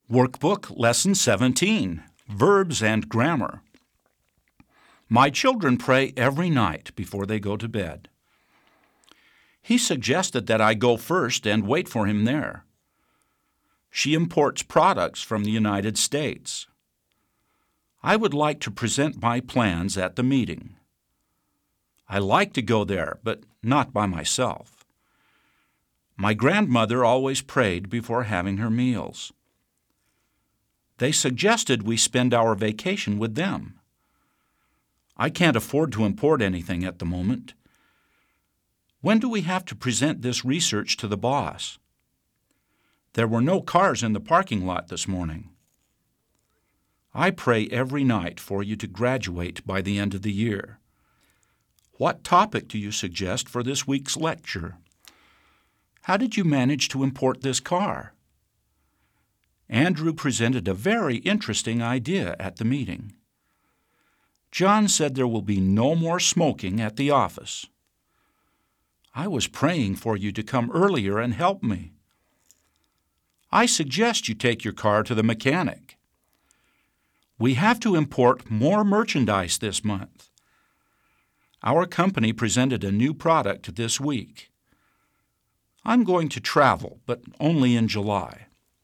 Workbook Lesson 17, Verbs and Grammar. My children pray every night before they go to bed. He suggested that I go first and wait for him there. She imports products from the United States. I would like to present my plans at the meeting. I like to go there, but not by myself. My grandmother always prayed before having her meals. They suggested we spend our vacation with them. I can't afford to import anything at the moment. When do we have to present this research to the boss? There were no cars in the parking lot this morning. I pray every night for you to graduate by the end of the year. What topic do you suggest for this week's lecture? How did you manage to import this car? Andrew presented a very interesting idea at the meeting. John said there will be no more smoking at the office. I was praying for you to come earlier and help me. I suggest you take your car to the mechanic. We have to import more merchandise this month. Our company presented a new product this week. I'm going to travel, but only in July.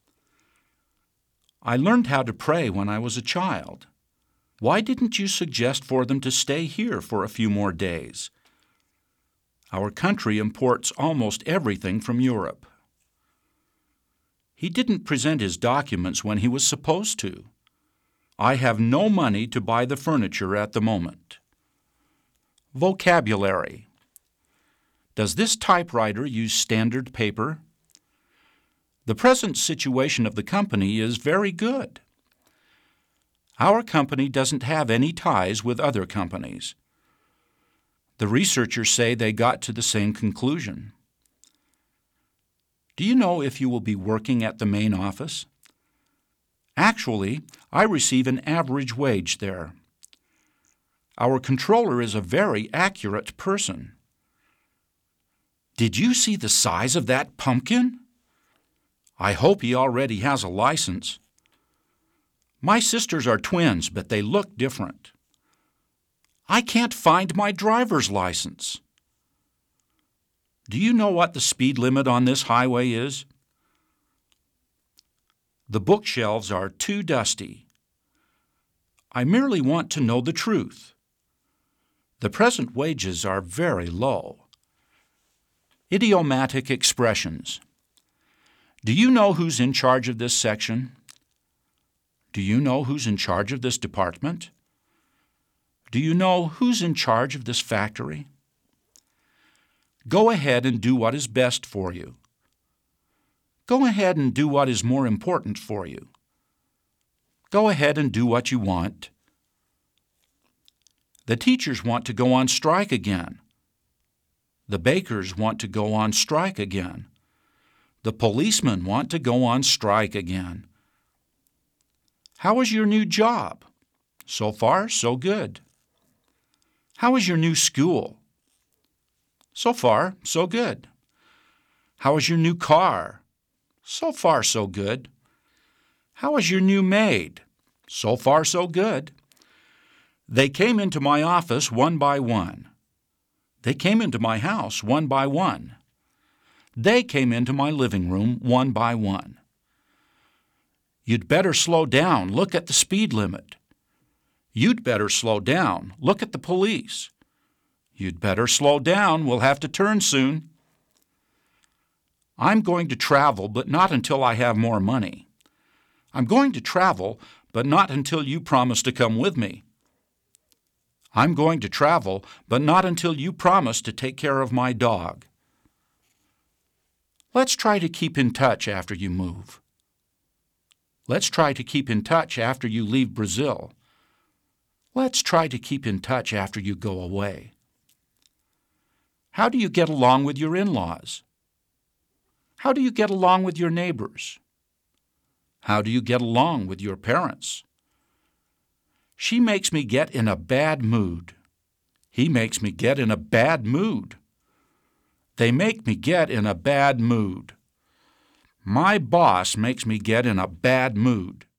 I learned how to pray when I was a child. Why didn't you suggest for them to stay here for a few more days? Our country imports almost everything from Europe. He didn't present his documents when he was supposed to. I have no money to buy the furniture at the moment. Vocabulary. Does this typewriter use standard paper? The present situation of the company is very good. Our company doesn't have any ties with other companies. The researchers say they got to the same conclusion. Do you know if you will be working at the main office? Actually, I receive an average wage there. Our controller is a very accurate person. Did you see the size of that pumpkin? I hope he already has a license. My sisters are twins, but they look different. I can't find my driver's license. Do you know what the speed limit on this highway is? The bookshelves are too dusty. I merely want to know the truth. The present wages are very low. Idiomatic expressions. Do you know who's in charge of this section? Do you know who's in charge of this department? Do you know who's in charge of this factory? Go ahead and do what is best for you. Go ahead and do what is more important for you. Go ahead and do what you want. The teachers want to go on strike again. The bakers want to go on strike again. The policemen want to go on strike again. How is your new job? So far, so good. How is your new school? So far, so good. How is your new car? So far, so good. How is your new maid? So far, so good. They came into my office one by one. They came into my house one by one. They came into my living room one by one. You'd better slow down. Look at the speed limit. You'd better slow down. Look at the police. You'd better slow down. We'll have to turn soon. I'm going to travel, but not until I have more money. I'm going to travel, but not until you promise to come with me. I'm going to travel, but not until you promise to take care of my dog. Let's try to keep in touch after you move. Let's try to keep in touch after you leave Brazil. Let's try to keep in touch after you go away. How do you get along with your in-laws? How do you get along with your neighbors? How do you get along with your parents? She makes me get in a bad mood. He makes me get in a bad mood. They make me get in a bad mood. My boss makes me get in a bad mood.